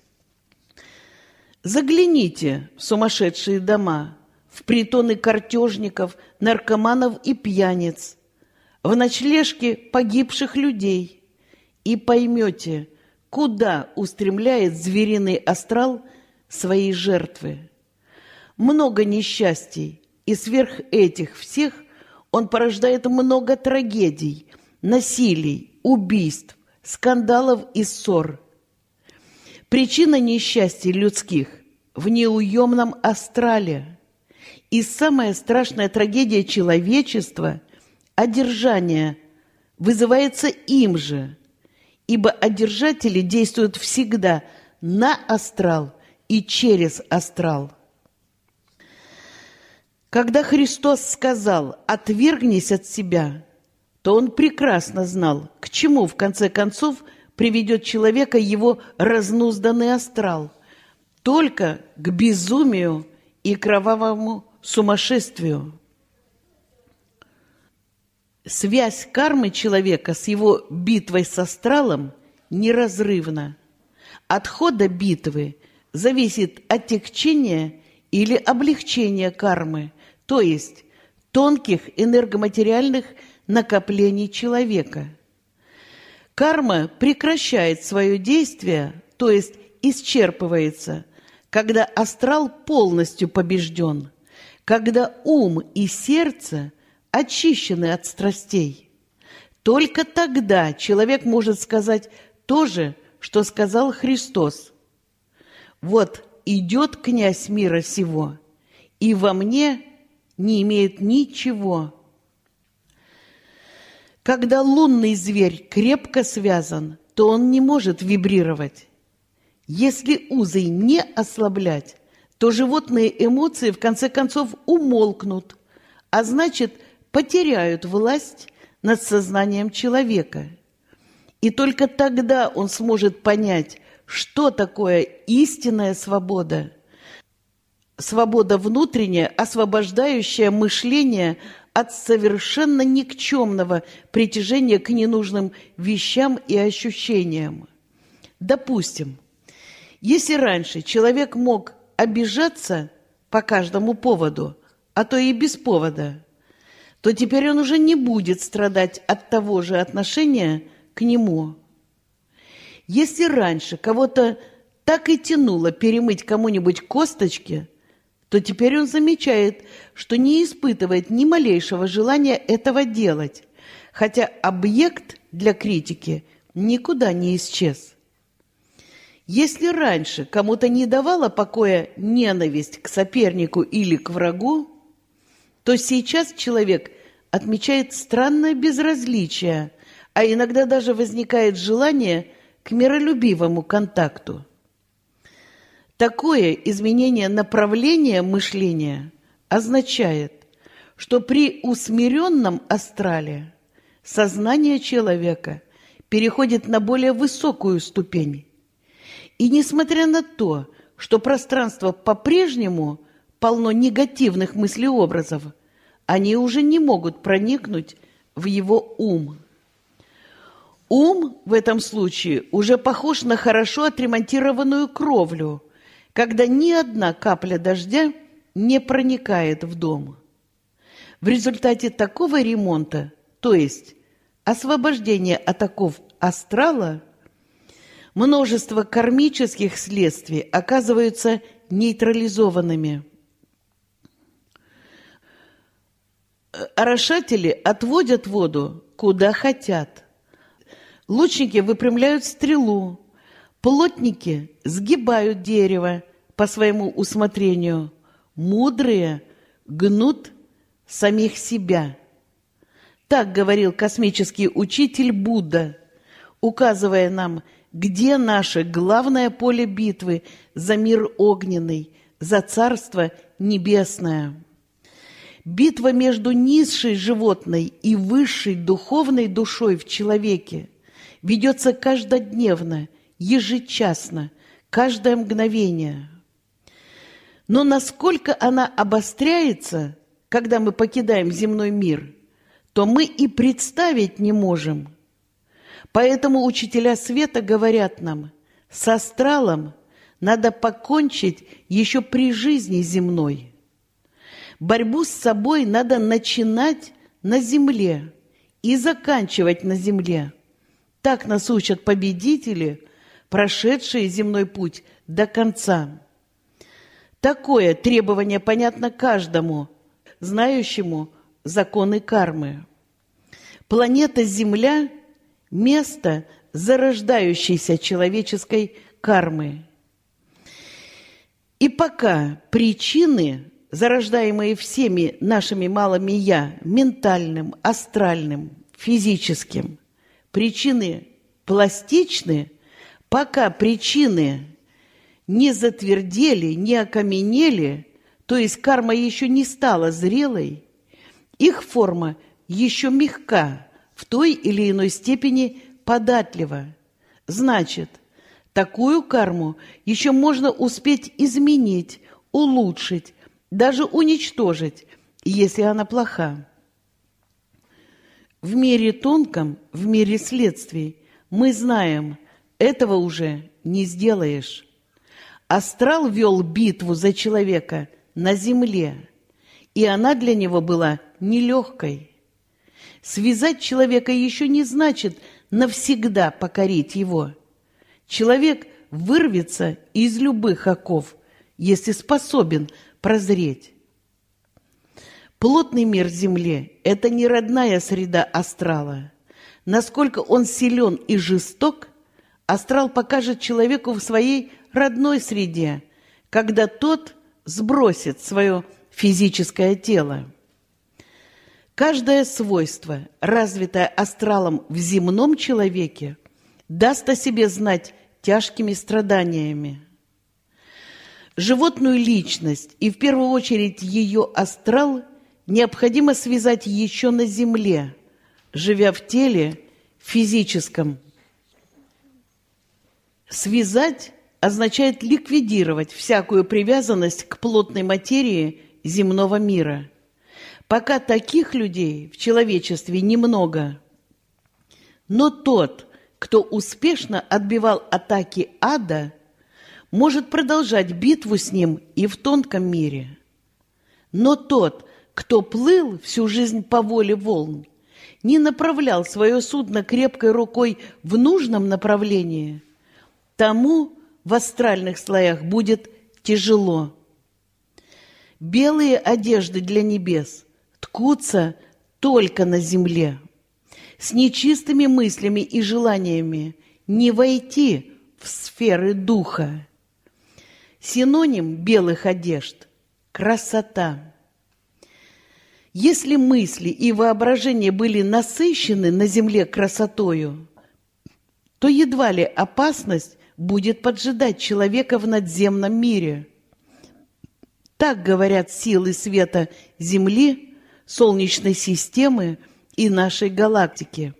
Speaker 1: Загляните в сумасшедшие дома, в притоны картежников, наркоманов и пьяниц, в ночлежки погибших людей, и поймете, куда устремляет звериный астрал свои жертвы. Много несчастий, и сверх этих всех он порождает много трагедий, насилий, убийств, скандалов и ссор. Причина несчастий людских в неуемном астрале. И самая страшная трагедия человечества – одержание вызывается им же, ибо одержатели действуют всегда на астрал и через астрал. Когда Христос сказал «отвергнись от себя», то Он прекрасно знал, к чему в конце концов приведет человека его разнузданный астрал, только к безумию и кровавому сумасшествию. Связь кармы человека с его битвой с астралом неразрывна. От хода битвы зависит отягчение или облегчение кармы, то есть тонких энергоматериальных накоплений человека. Карма прекращает свое действие, то есть исчерпывается, когда астрал полностью побежден, когда ум и сердце очищены от страстей. Только тогда человек может сказать то же, что сказал Христос. «Вот идет князь мира сего, и во мне не имеет ничего». Когда лунный зверь крепко связан, то он не может вибрировать. Если узы не ослаблять, то животные эмоции в конце концов умолкнут, а значит, потеряют власть над сознанием человека. И только тогда он сможет понять, что такое истинная свобода. Свобода внутренняя, освобождающая мышление от совершенно никчемного притяжения к ненужным вещам и ощущениям. Допустим, если раньше человек мог обижаться по каждому поводу, а то и без повода, то теперь он уже не будет страдать от того же отношения к нему. Если раньше кого-то так и тянуло перемыть кому-нибудь косточки, то теперь он замечает, что не испытывает ни малейшего желания этого делать, хотя объект для критики никуда не исчез. Если раньше кому-то не давала покоя ненависть к сопернику или к врагу, то сейчас человек отмечает странное безразличие, а иногда даже возникает желание к миролюбивому контакту. Такое изменение направления мышления означает, что при усмиренном астрале сознание человека переходит на более высокую ступень. И несмотря на то, что пространство по-прежнему полно негативных мыслеобразов, они уже не могут проникнуть в его ум. Ум в этом случае уже похож на хорошо отремонтированную кровлю, когда ни одна капля дождя не проникает в дом. В результате такого ремонта, то есть освобождения от оков астрала, множество кармических следствий оказываются нейтрализованными. Орошатели отводят воду куда хотят. Лучники выпрямляют стрелу, плотники сгибают дерево по своему усмотрению, мудрые гнут самих себя. Так говорил космический учитель Будда, указывая нам, где наше главное поле битвы за мир огненный, за Царство Небесное. Битва между низшей животной и высшей духовной душой в человеке ведется каждодневно, ежечасно, каждое мгновение. Но насколько она обостряется, когда мы покидаем земной мир, то мы и представить не можем. Поэтому учителя света говорят нам, с астралом надо покончить еще при жизни земной. Борьбу с собой надо начинать на земле и заканчивать на земле. Так нас учат победители, прошедшие земной путь до конца. Такое требование понятно каждому, знающему законы кармы. Планета Земля – место зарождающейся человеческой кармы. И пока причины, зарождаемые всеми нашими малыми «я», ментальным, астральным, физическим, причины пластичны, пока причины не затвердели, не окаменели, то есть карма еще не стала зрелой, их форма еще мягка, в той или иной степени податлива. Значит, такую карму еще можно успеть изменить, улучшить, даже уничтожить, если она плоха. В мире тонком, в мире следствий, мы знаем, этого уже не сделаешь. Астрал вел битву за человека на земле, и она для него была нелегкой. Связать человека еще не значит навсегда покорить его. Человек вырвется из любых оков, если способен прозреть. Плотный мир Земли – это не родная среда астрала. Насколько он силен и жесток, астрал покажет человеку в своей родной среде, когда тот сбросит свое физическое тело. Каждое свойство, развитое астралом в земном человеке, даст о себе знать тяжкими страданиями. Животную личность, и в первую очередь ее астрал, необходимо связать еще на земле, живя в теле физическом. Связать означает ликвидировать всякую привязанность к плотной материи земного мира. Пока таких людей в человечестве немного. Но тот, кто успешно отбивал атаки ада, может продолжать битву с ним и в тонком мире. Но тот, кто плыл всю жизнь по воле волн, не направлял свое судно крепкой рукой в нужном направлении, тому в астральных слоях будет тяжело. Белые одежды для небес ткутся только на земле. С нечистыми мыслями и желаниями не войти в сферы духа. Синоним белых одежд – красота. Если мысли и воображение были насыщены на земле красотою, то едва ли опасность будет поджидать человека в надземном мире. Так говорят силы света Земли, Солнечной системы и нашей галактики.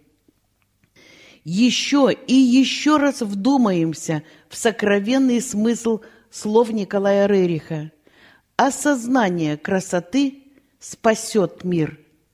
Speaker 1: Еще и еще раз вдумаемся в сокровенный смысл слов Николая Рериха. Осознание красоты спасет мир.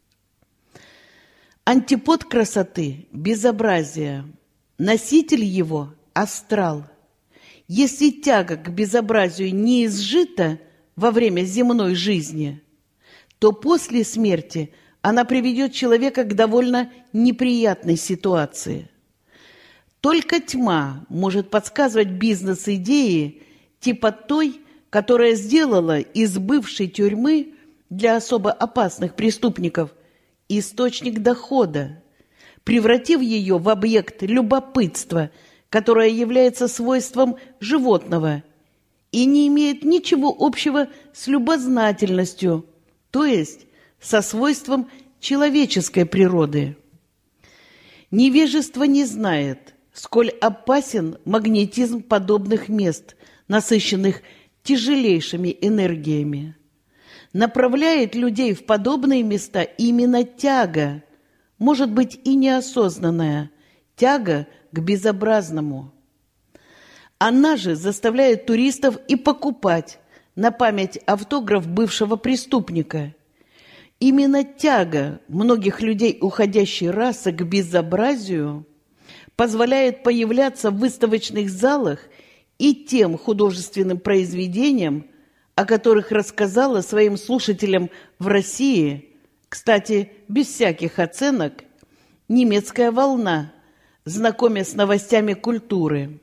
Speaker 1: Антипод красоты – безобразие. Носитель его – астрал. Если тяга к безобразию не изжита во время земной жизни, то после смерти она приведет человека к довольно неприятной ситуации. Только тьма может подсказывать бизнес-идеи типа той, которая сделала из бывшей тюрьмы для особо опасных преступников источник дохода, превратив ее в объект любопытства, которое является свойством животного и не имеет ничего общего с любознательностью, то есть со свойством человеческой природы. Невежество не знает, сколь опасен магнетизм подобных мест, насыщенных тяжелейшими энергиями. Направляет людей в подобные места именно тяга, может быть и неосознанная, тяга к безобразному. Она же заставляет туристов и покупать на память автограф бывшего преступника. Именно тяга многих людей уходящей расы к безобразию позволяет появляться в выставочных залах и тем художественным произведениям, о которых рассказала своим слушателям в России, кстати, без всяких оценок, немецкая волна, знакомясь с новостями культуры.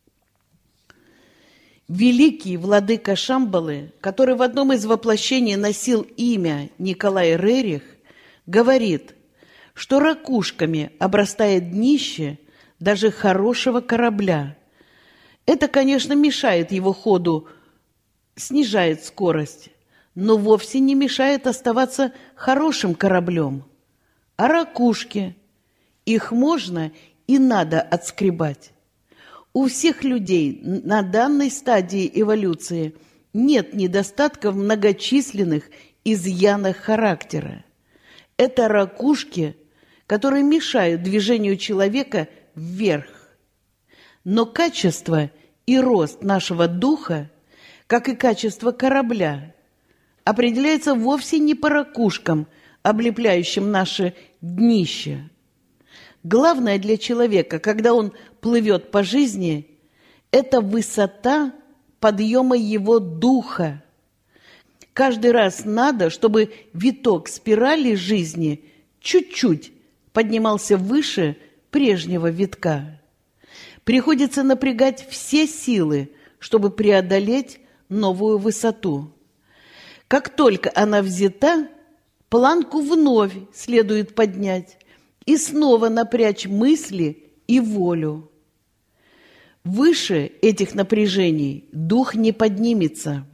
Speaker 1: Великий владыка Шамбалы, который в одном из воплощений носил имя Николай Рерих, говорит, что ракушками обрастает днище даже хорошего корабля. Это, конечно, мешает его ходу, снижает скорость, но вовсе не мешает оставаться хорошим кораблем. А ракушки, их можно и надо отскребать. У всех людей на данной стадии эволюции нет недостатков в многочисленных изъянах характера. Это ракушки, которые мешают движению человека вверх. Но качество и рост нашего духа, как и качество корабля, определяется вовсе не по ракушкам, облепляющим наше днище. Главное для человека, когда он плывет по жизни, это высота подъема его духа. Каждый раз надо, чтобы виток спирали жизни чуть-чуть поднимался выше прежнего витка. Приходится напрягать все силы, чтобы преодолеть новую высоту. Как только она взята, планку вновь следует поднять и снова напрячь мысли и волю. Выше этих напряжений дух не поднимется.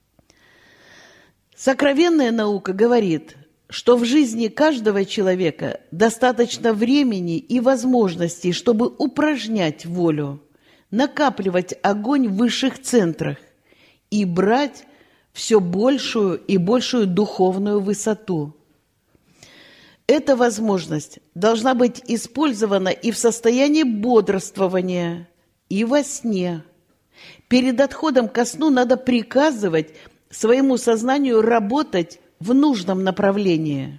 Speaker 1: Сокровенная наука говорит, что в жизни каждого человека достаточно времени и возможностей, чтобы упражнять волю, накапливать огонь в высших центрах и брать все большую и большую духовную высоту. Эта возможность должна быть использована и в состоянии бодрствования, и во сне. Перед отходом ко сну надо приказывать своему сознанию работать в нужном направлении.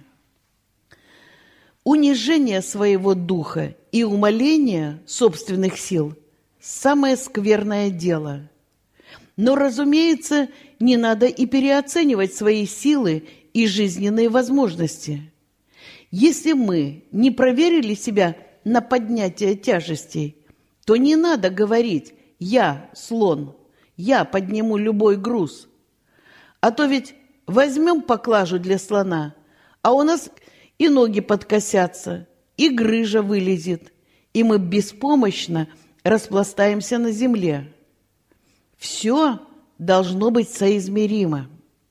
Speaker 1: Унижение своего духа и умаление собственных сил – самое скверное дело. Но, разумеется, не надо и переоценивать свои силы и жизненные возможности. Если мы не проверили себя на поднятие тяжестей, то не надо говорить «я слон», «я подниму любой груз». А то ведь возьмем поклажу для слона, а у нас и ноги подкосятся, и грыжа вылезет, и мы беспомощно распластаемся на земле. Все должно быть соизмеримо.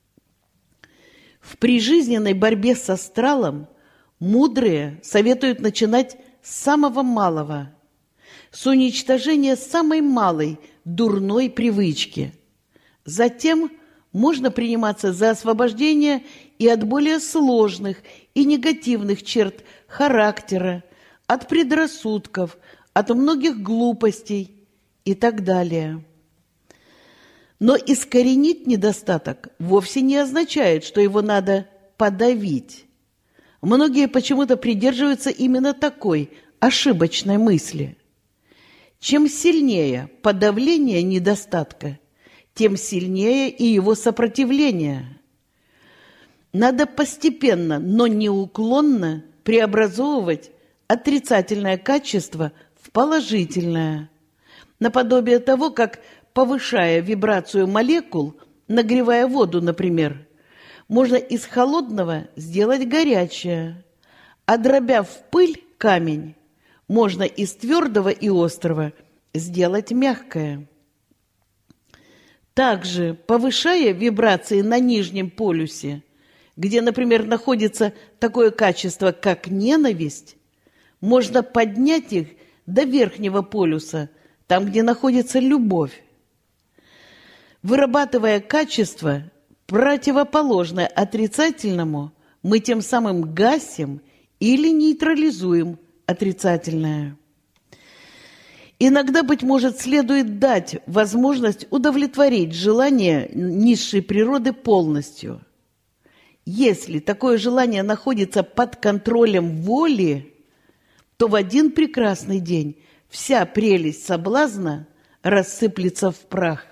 Speaker 1: В прижизненной борьбе с астралом мудрые советуют начинать с самого малого, с уничтожения самой малой дурной привычки. Затем можно приниматься за освобождение и от более сложных и негативных черт характера, от предрассудков, от многих глупостей и так далее. Но искоренить недостаток вовсе не означает, что его надо подавить. Многие почему-то придерживаются именно такой ошибочной мысли. Чем сильнее подавление недостатка, тем сильнее и его сопротивление. Надо постепенно, но неуклонно преобразовывать отрицательное качество в положительное, наподобие того, как, повышая вибрацию молекул, нагревая воду, например, можно из холодного сделать горячее, а дробя в пыль камень, можно из твердого и острого сделать мягкое. Также, повышая вибрации на нижнем полюсе, где, например, находится такое качество, как ненависть, можно поднять их до верхнего полюса, там, где находится любовь. Вырабатывая качество, противоположное отрицательному, мы тем самым гасим или нейтрализуем отрицательное. Иногда, быть может, следует дать возможность удовлетворить желание низшей природы полностью. Если такое желание находится под контролем воли, то в один прекрасный день вся прелесть соблазна рассыплется в прах.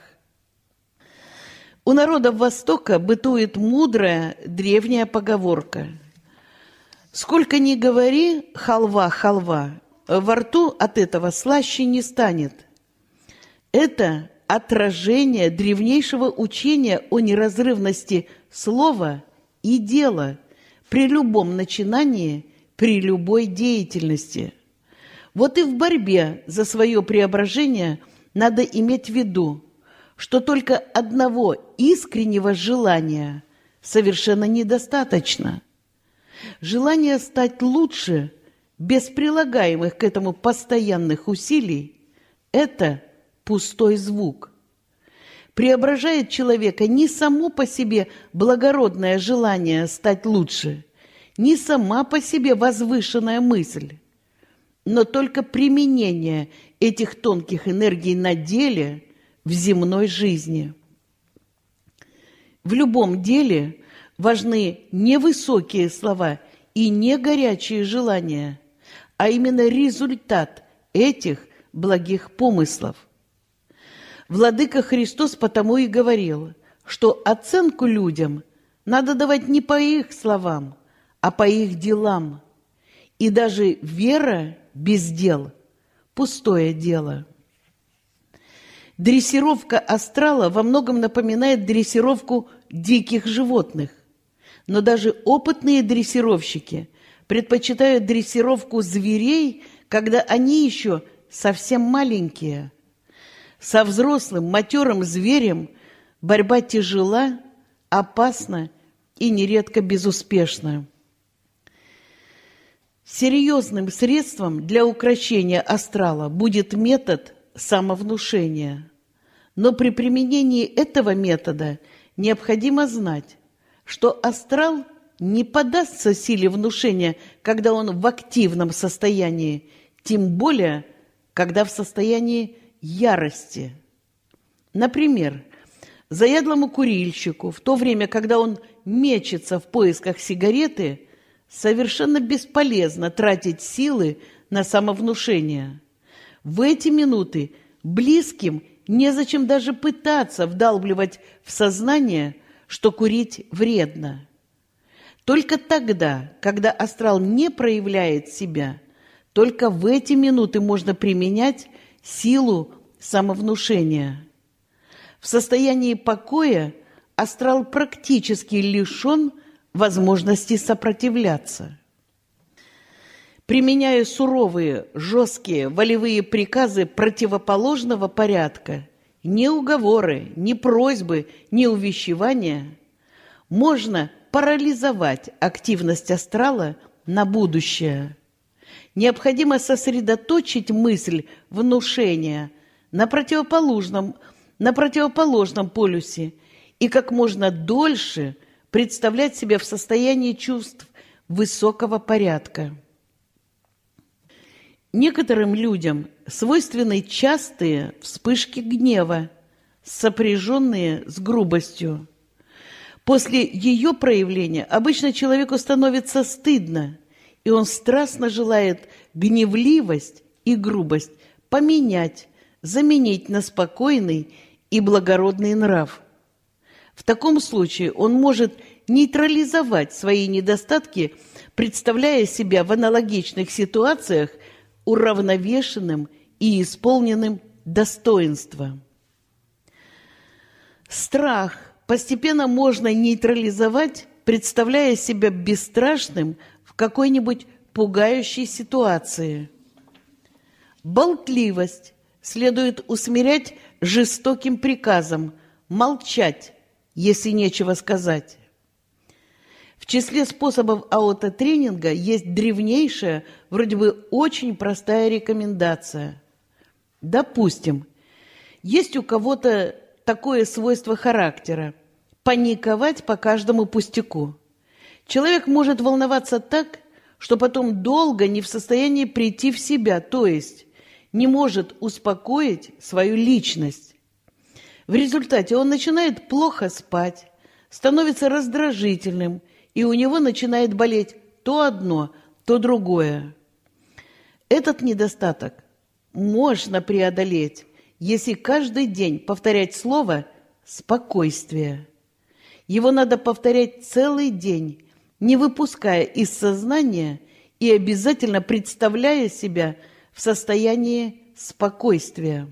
Speaker 1: У народов Востока бытует мудрая древняя поговорка: «Сколько ни говори, халва, халва, во рту от этого слаще не станет». Это отражение древнейшего учения о неразрывности слова и дела при любом начинании, при любой деятельности. Вот и в борьбе за свое преображение надо иметь в виду, что только одного искреннего желания совершенно недостаточно. Желание стать лучше, без прилагаемых к этому постоянных усилий, это пустой звук. Преображает человека не само по себе благородное желание стать лучше, не сама по себе возвышенная мысль, но только применение этих тонких энергий на деле в земной жизни. В любом деле важны не высокие слова и не горячие желания, а именно результат этих благих помыслов. Владыка Христос потому и говорил, что оценку людям надо давать не по их словам, а по их делам. И даже вера без дел – пустое дело. Дрессировка астрала во многом напоминает дрессировку диких животных, но даже опытные дрессировщики предпочитают дрессировку зверей, когда они еще совсем маленькие. Со взрослым, матерым зверем борьба тяжела, опасна и нередко безуспешна. Серьезным средством для укрощения астрала будет метод самовнушения. Но при применении этого метода необходимо знать, что астрал не поддастся силе внушения, когда он в активном состоянии, тем более, когда в состоянии ярости. Например, заядлому курильщику, в то время, когда он мечется в поисках сигареты, совершенно бесполезно тратить силы на самовнушение. В эти минуты близким незачем даже пытаться вдалбливать в сознание, что курить вредно. Только тогда, когда астрал не проявляет себя, только в эти минуты можно применять силу самовнушения. В состоянии покоя астрал практически лишен возможности сопротивляться. Применяя суровые, жесткие, волевые приказы противоположного порядка, ни уговоры, ни просьбы, ни увещевания, можно парализовать активность астрала на будущее. Необходимо сосредоточить мысль внушения на противоположном, на противоположном полюсе и как можно дольше представлять себя в состоянии чувств высокого порядка. Некоторым людям свойственны частые вспышки гнева, сопряженные с грубостью. После ее проявления обычно человеку становится стыдно, и он страстно желает гневливость и грубость поменять, заменить на спокойный и благородный нрав. В таком случае он может нейтрализовать свои недостатки, представляя себя в аналогичных ситуациях уравновешенным и исполненным достоинства. Страх постепенно можно нейтрализовать, представляя себя бесстрашным в какой-нибудь пугающей ситуации. Болтливость следует усмирять жестоким приказом молчать, если нечего сказать. В числе способов аутотренинга есть древнейшая, вроде бы очень простая рекомендация. Допустим, есть у кого-то такое свойство характера – паниковать по каждому пустяку. Человек может волноваться так, что потом долго не в состоянии прийти в себя, то есть не может успокоить свою личность. В результате он начинает плохо спать, становится раздражительным, и у него начинает болеть то одно, то другое. Этот недостаток можно преодолеть, если каждый день повторять слово «спокойствие». Его надо повторять целый день, не выпуская из сознания и обязательно представляя себя в состоянии спокойствия.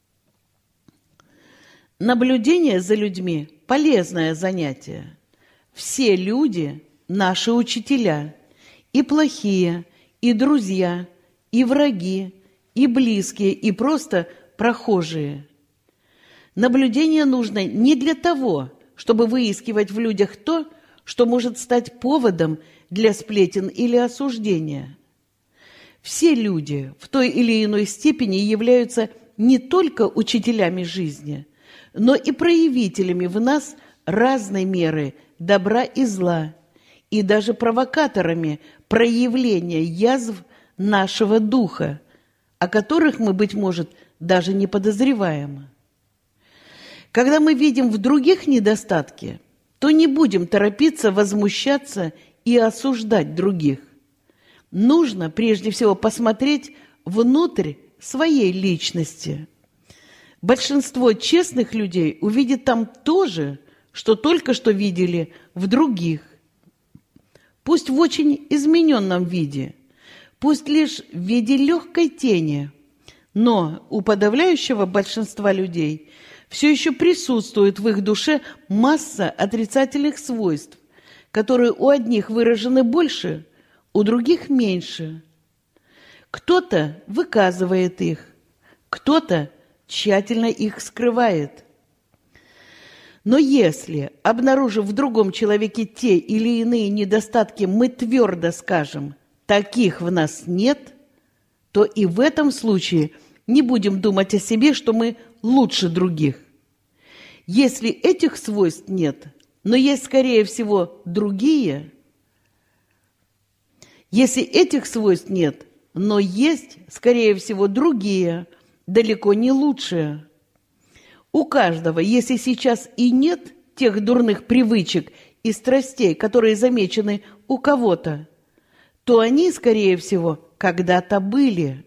Speaker 1: Наблюдение за людьми – полезное занятие. Все люди – наши учителя, и плохие, и друзья, и враги, и близкие, и просто прохожие. Наблюдение нужно не для того, чтобы выискивать в людях то, что может стать поводом для сплетен или осуждения. Все люди в той или иной степени являются не только учителями жизни, но и проявителями в нас разной меры добра и зла, и даже провокаторами проявления язв нашего духа, о которых мы, быть может, даже не подозреваем. Когда мы видим в других недостатки, то не будем торопиться возмущаться и осуждать других. Нужно прежде всего посмотреть внутрь своей личности. Большинство честных людей увидит там то же, что только что видели в других. Пусть в очень измененном виде, пусть лишь в виде легкой тени, но у подавляющего большинства людей все еще присутствует в их душе масса отрицательных свойств, которые у одних выражены больше, у других меньше. Кто-то выказывает их, кто-то тщательно их скрывает. Но если, обнаружив в другом человеке те или иные недостатки, мы твердо скажем «таких в нас нет», то и в этом случае не будем думать о себе, что мы лучше других. Если этих свойств нет, но есть, скорее всего, другие, если этих свойств нет, но есть, скорее всего, другие, далеко не лучшие. У каждого, если сейчас и нет тех дурных привычек и страстей, которые замечены у кого-то, то они, скорее всего, когда-то были.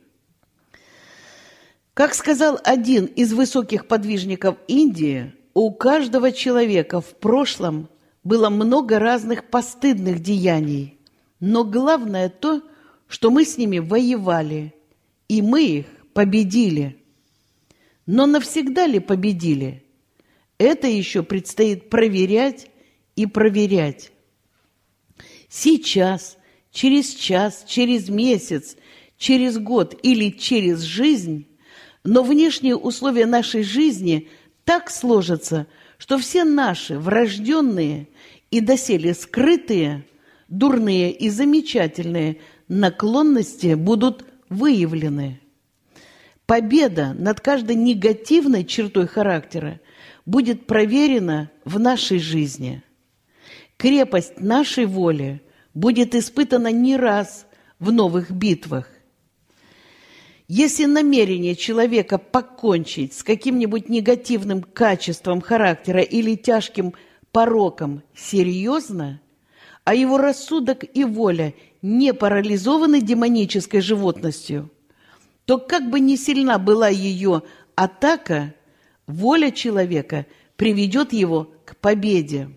Speaker 1: Как сказал один из высоких подвижников Индии, у каждого человека в прошлом было много разных постыдных деяний, но главное то, что мы с ними воевали, и мы их победили. Но навсегда ли победили? Это еще предстоит проверять и проверять. Сейчас, через час, через месяц, через год или через жизнь, но внешние условия нашей жизни так сложатся, что все наши врожденные и доселе скрытые, дурные и замечательные наклонности будут выявлены. Победа над каждой негативной чертой характера будет проверена в нашей жизни. Крепость нашей воли будет испытана не раз в новых битвах. Если намерение человека покончить с каким-нибудь негативным качеством характера или тяжким пороком серьезно, а его рассудок и воля не парализованы демонической животностью, то как бы ни сильна была ее атака, воля человека приведет его к победе.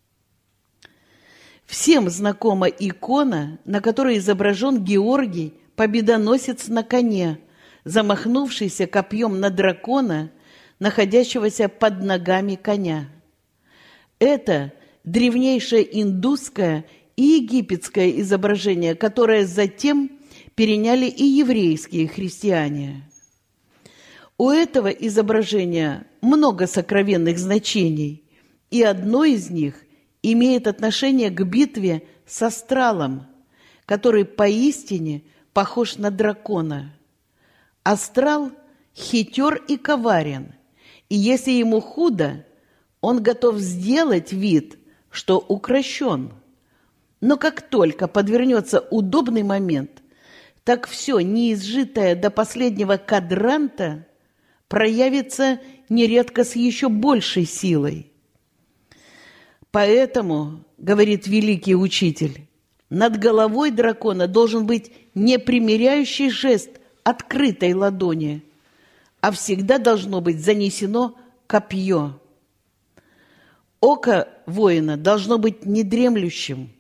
Speaker 1: Всем знакома икона, на которой изображен Георгий, победоносец на коне, замахнувшийся копьем на дракона, находящегося под ногами коня. Это древнейшее индусское и египетское изображение, которое затем переняли и еврейские христиане. У этого изображения много сокровенных значений, и одно из них имеет отношение к битве с астралом, который поистине похож на дракона. Астрал хитер и коварен, и если ему худо, он готов сделать вид, что укращен. Но как только подвернется удобный момент, так все, неизжитое до последнего кадранта, проявится нередко с еще большей силой. Поэтому, говорит великий учитель, над головой дракона должен быть не примиряющий жест открытой ладони, а всегда должно быть занесено копье. Око воина должно быть недремлющим.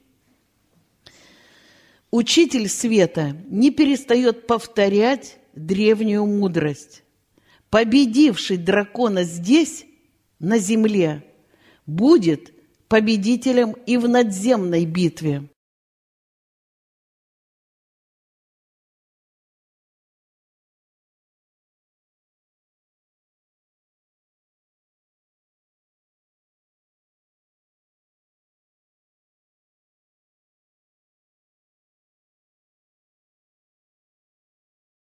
Speaker 1: Учитель света не перестает повторять древнюю мудрость. Победивший дракона здесь, на земле, будет победителем и в надземной битве.